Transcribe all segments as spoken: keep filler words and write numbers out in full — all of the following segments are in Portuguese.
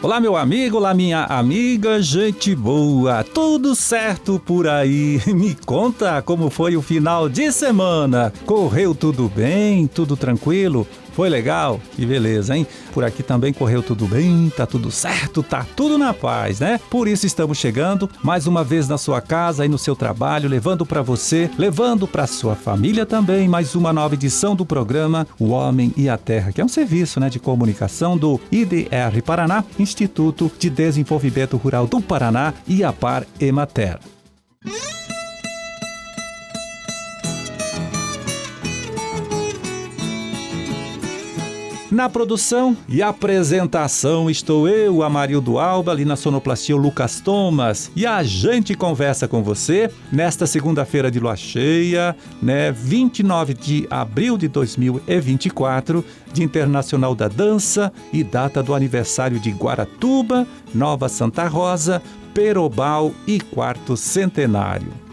Olá, meu amigo, olá, minha amiga, gente boa, tudo certo por aí? Me conta como foi o final de semana. Correu tudo bem? Tudo tranquilo? Foi legal? Que beleza, hein? Por aqui também correu tudo bem, tá tudo certo, tá tudo na paz, né? Por isso estamos chegando mais uma vez na sua casa e no seu trabalho, levando para você, levando para sua família também, mais uma nova edição do programa O Homem e a Terra, que é um serviço, né, de comunicação do I D R Paraná, Instituto de Desenvolvimento Rural do Paraná e a Par Emater. Na produção e apresentação estou eu, Amarildo Alba, ali na sonoplastia o Lucas Thomas, e a gente conversa com você nesta segunda-feira de lua cheia, né, vinte e nove de abril de dois mil e vinte e quatro, Dia Internacional da Dança e data do aniversário de Guaratuba, Nova Santa Rosa, Perobal e quarto centenário.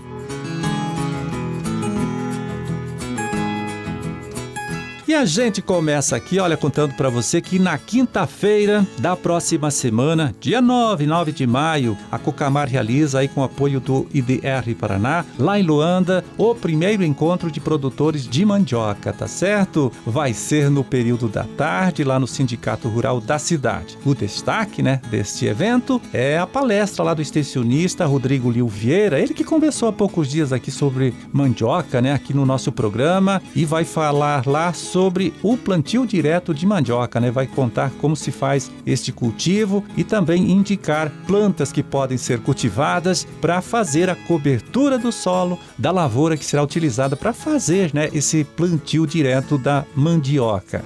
E a gente começa aqui, olha, contando para você que na quinta-feira da próxima semana, dia nove, nove de maio, a Cocamar realiza aí com o apoio do I D R Paraná, lá em Luanda, o primeiro encontro de produtores de mandioca, tá certo? Vai ser no período da tarde, lá no Sindicato Rural da cidade. O destaque, né, deste evento é a palestra lá do extensionista Rodrigo Lil Vieira, ele que conversou há poucos dias aqui sobre mandioca, né, aqui no nosso programa, e vai falar lá sobre sobre o plantio direto de mandioca, né? Vai contar como se faz este cultivo e também indicar plantas que podem ser cultivadas para fazer a cobertura do solo da lavoura que será utilizada para fazer, né, esse plantio direto da mandioca.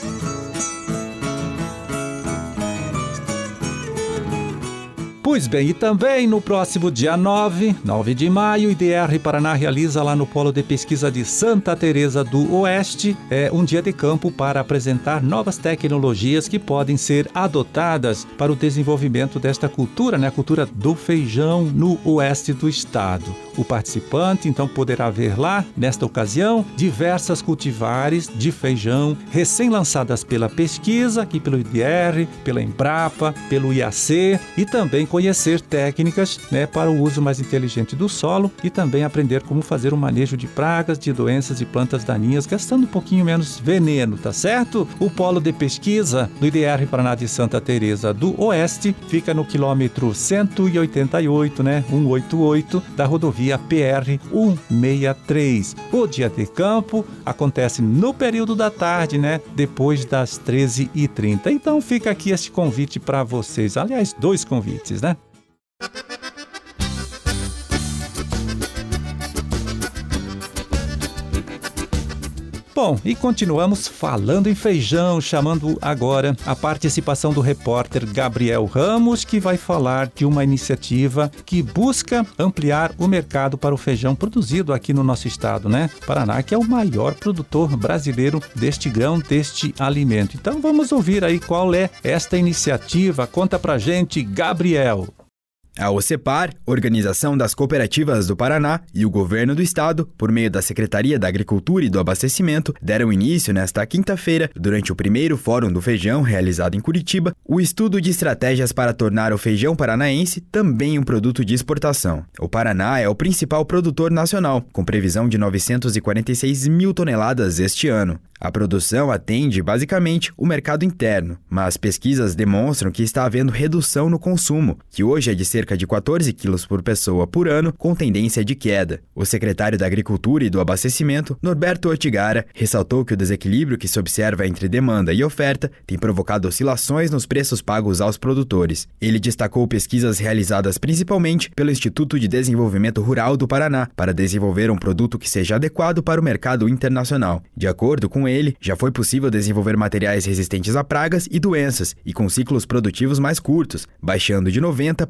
Pois bem, e também no próximo dia nove, nove de maio, o I D R Paraná realiza lá no Polo de Pesquisa de Santa Teresa do Oeste é, um dia de campo para apresentar novas tecnologias que podem ser adotadas para o desenvolvimento desta cultura, né, a cultura do feijão no oeste do estado. O participante, então, poderá ver lá, nesta ocasião, diversas cultivares de feijão recém-lançadas pela pesquisa, aqui pelo I D R, pela Embrapa, pelo I A C, e também conhecer técnicas, né, para o uso mais inteligente do solo e também aprender como fazer o manejo de pragas, de doenças e plantas daninhas, gastando um pouquinho menos veneno, tá certo? O polo de pesquisa do I D R Paraná de Santa Teresa do Oeste fica no quilômetro cento e oitenta e oito, né, cento e oitenta e oito, da rodovia P R cento e sessenta e três. O dia de campo acontece no período da tarde, né, depois das treze e trinta. Então fica aqui este convite para vocês, aliás, dois convites, né? Bom, e continuamos falando em feijão, chamando agora a participação do repórter Gabriel Ramos, que vai falar de uma iniciativa que busca ampliar o mercado para o feijão produzido aqui no nosso estado, né? Paraná, que é o maior produtor brasileiro deste grão, deste alimento. Então vamos ouvir aí qual é esta iniciativa. Conta pra gente, Gabriel. A OCEPAR, Organização das Cooperativas do Paraná, e o Governo do Estado, por meio da Secretaria da Agricultura e do Abastecimento, deram início nesta quinta-feira, durante o primeiro Fórum do Feijão, realizado em Curitiba, o estudo de estratégias para tornar o feijão paranaense também um produto de exportação. O Paraná é o principal produtor nacional, com previsão de novecentos e quarenta e seis mil toneladas este ano. A produção atende, basicamente, o mercado interno, mas pesquisas demonstram que está havendo redução no consumo, que hoje é de cerca de quatorze quilos por pessoa por ano, com tendência de queda. O secretário da Agricultura e do Abastecimento, Norberto Ortigara, ressaltou que o desequilíbrio que se observa entre demanda e oferta tem provocado oscilações nos preços pagos aos produtores. Ele destacou pesquisas realizadas principalmente pelo Instituto de Desenvolvimento Rural do Paraná para desenvolver um produto que seja adequado para o mercado internacional. De acordo com ele, já foi possível desenvolver materiais resistentes a pragas e doenças e com ciclos produtivos mais curtos, baixando de noventa para sessenta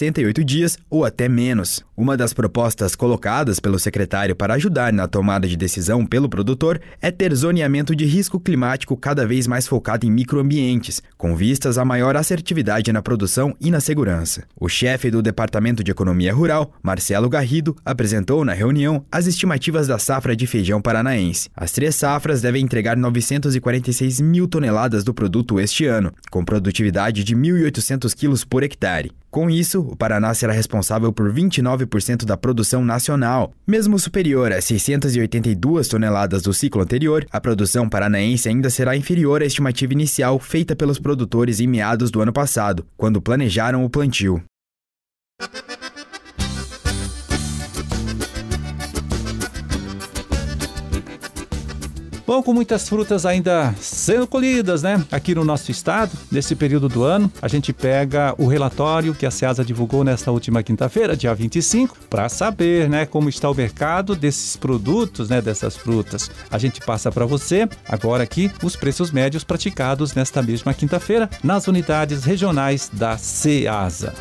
sessenta e oito dias ou até menos. Uma das propostas colocadas pelo secretário para ajudar na tomada de decisão pelo produtor é ter zoneamento de risco climático cada vez mais focado em microambientes, com vistas a maior assertividade na produção e na segurança. O chefe do Departamento de Economia Rural, Marcelo Garrido, apresentou na reunião as estimativas da safra de feijão paranaense. As três safras devem entregar novecentos e quarenta e seis mil toneladas do produto este ano, com produtividade de mil e oitocentos quilos por hectare. Com isso, o Paraná será responsável por vinte e nove por cento da produção nacional. Mesmo superior a seiscentas e oitenta e duas toneladas do ciclo anterior, a produção paranaense ainda será inferior à estimativa inicial feita pelos produtores em meados do ano passado, quando planejaram o plantio. Bom, com muitas frutas ainda sendo colhidas, né? Aqui no nosso estado, nesse período do ano, a gente pega o relatório que a Ceasa divulgou nesta última quinta-feira, dia vinte e cinco, para saber, né, como está o mercado desses produtos, né, dessas frutas. A gente passa para você, agora aqui, os preços médios praticados nesta mesma quinta-feira nas unidades regionais da Ceasa.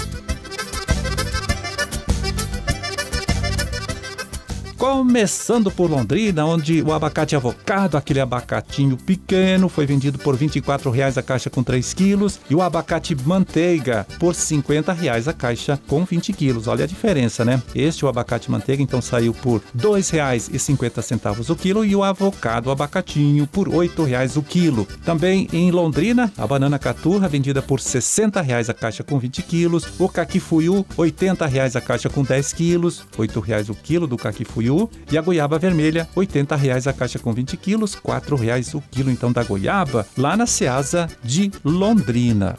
Começando por Londrina, onde o abacate avocado, aquele abacatinho pequeno, foi vendido por vinte e quatro reais a caixa com três quilos, e o abacate manteiga por cinquenta reais a caixa com vinte quilos. Olha a diferença, né? Este, o abacate manteiga, então saiu por dois reais e cinquenta centavos o quilo, e o avocado o abacatinho por oito reais o quilo. Também em Londrina, a banana caturra vendida por sessenta reais a caixa com vinte quilos, o caquifuiu oitenta reais a caixa com dez quilos, oito reais o quilo do caquifuiu, e a goiaba vermelha, oitenta reais a caixa com vinte quilos, quatro reais o quilo então da goiaba, lá na Ceasa de Londrina.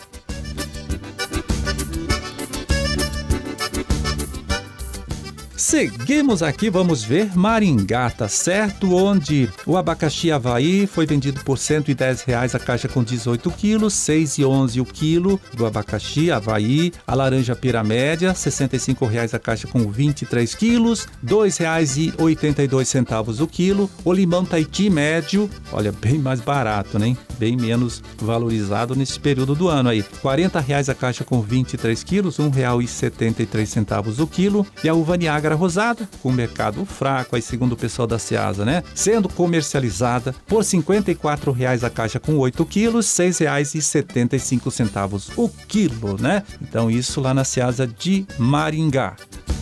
Seguimos aqui, vamos ver Maringá, tá certo? Onde o abacaxi Havaí foi vendido por cento e dez reais a caixa com dezoito quilos, seis reais e onze centavos o quilo do abacaxi Havaí. A laranja pera média, sessenta e cinco reais a caixa com vinte e três quilos, dois reais e oitenta e dois centavos o quilo. O limão Tahiti médio, olha, bem mais barato, né? Bem menos valorizado nesse período do ano aí. quarenta reais a caixa com vinte e três quilos, um real e setenta e três centavos o quilo. E a uva Niágara rosada, com mercado fraco, aí segundo o pessoal da Ceasa, né? Sendo comercializada por cinquenta e quatro reais a caixa com oito quilos, seis reais e setenta e cinco centavos o quilo, né? Então isso lá na Ceasa de Maringá.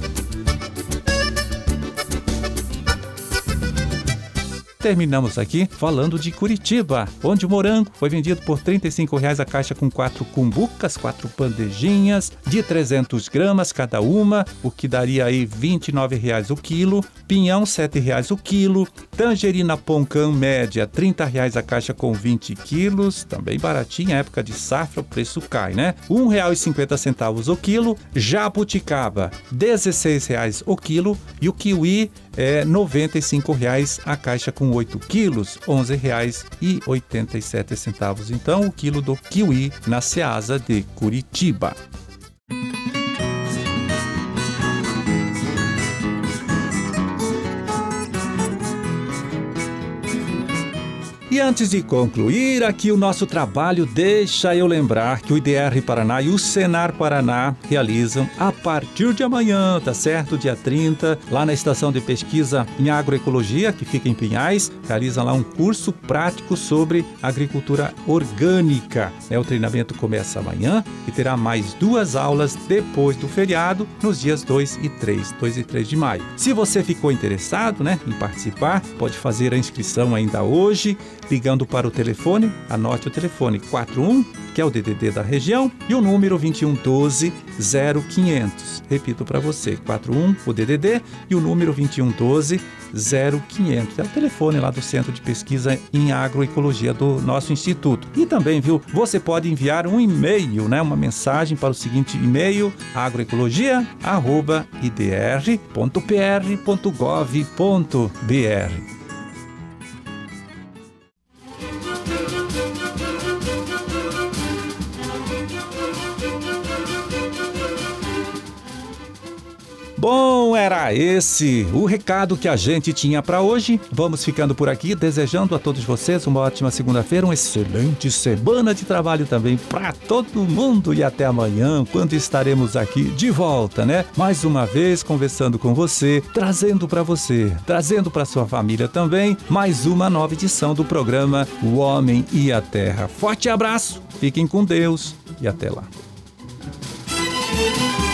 Terminamos aqui falando de Curitiba, onde o morango foi vendido por trinta e cinco reais a caixa com quatro cumbucas, quatro bandejinhas de trezentos gramas cada uma, o que daria aí vinte e nove reais o quilo. Pinhão, sete reais o quilo. Tangerina Poncã média, trinta reais a caixa com vinte quilos, também baratinha, época de safra, o preço cai, né? um real e cinquenta centavos o quilo. Jabuticaba, dezesseis reais o quilo. E o kiwi é noventa e cinco reais a caixa com oito quilos, onze reais e oitenta e sete centavos. Então, o quilo do kiwi na Ceasa de Curitiba. E antes de concluir aqui o nosso trabalho, deixa eu lembrar que o I D R Paraná e o Senar Paraná realizam a partir de amanhã, tá certo? Dia trinta, lá na Estação de Pesquisa em Agroecologia, que fica em Pinhais, realizam lá um curso prático sobre agricultura orgânica. É, o treinamento começa amanhã e terá mais duas aulas depois do feriado, nos dias dois e três, dois e três de maio. Se você ficou interessado, né, em participar, pode fazer a inscrição ainda hoje, ligando para o telefone, anote o telefone quatro um, que é o D D D da região, e o número vinte e um doze, zero quinhentos. Repito para você, quatro um, o D D D, e o número vinte e um doze, zero quinhentos. É o telefone lá do Centro de Pesquisa em Agroecologia do nosso Instituto. E também, viu, você pode enviar um e-mail, né, uma mensagem para o seguinte e-mail, agroecologia arroba i d r ponto p r ponto gov ponto b r. Bom, era esse o recado que a gente tinha para hoje. Vamos ficando por aqui, desejando a todos vocês uma ótima segunda-feira, uma excelente semana de trabalho também para todo mundo e até amanhã, quando estaremos aqui de volta, né? Mais uma vez conversando com você, trazendo para você, trazendo para sua família também, mais uma nova edição do programa O Homem e a Terra. Forte abraço, fiquem com Deus e até lá.